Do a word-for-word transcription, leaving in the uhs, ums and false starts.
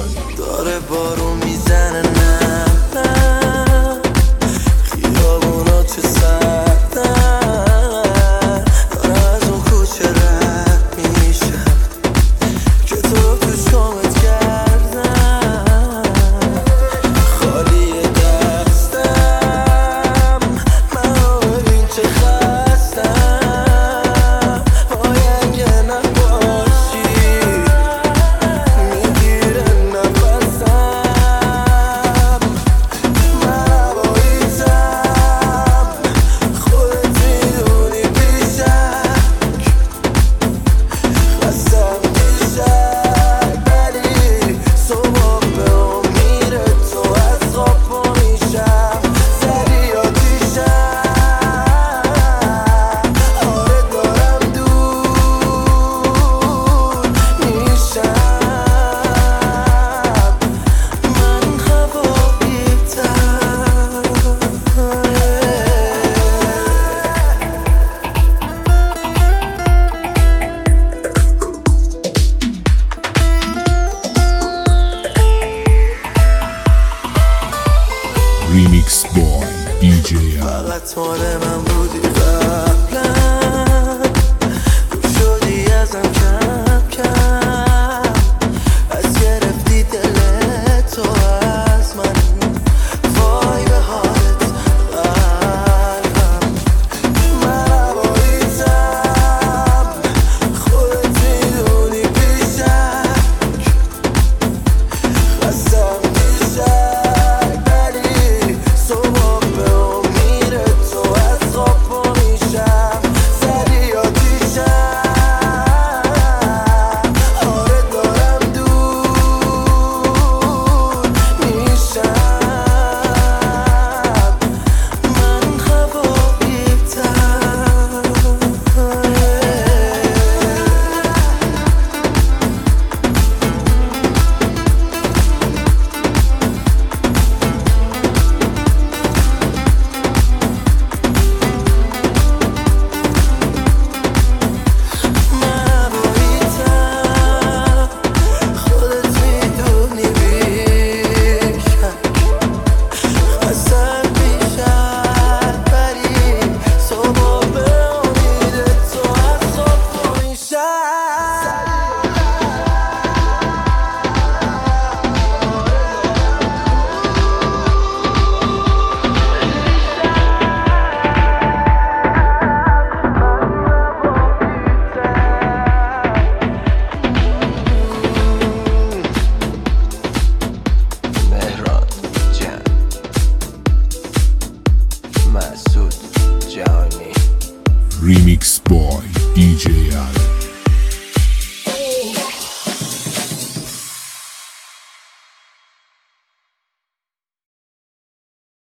داری. داره بارون میزنه نه نه، خیابونا چه سردن، داره از اون کوچه رد میشم که تو رو تو شامت کردم. خالی دستم منو ببین چه خستم، وای اگه نباشی میگیره نفسم. من هواییتم خودت میدونی بیشک، خستم بیشک ولی صبح به امید تو از خواب پا میشم. سری آتیشم آره دارم دور میشم. من هواییتم. ریمیکس بای دی جی ام. فقط مال من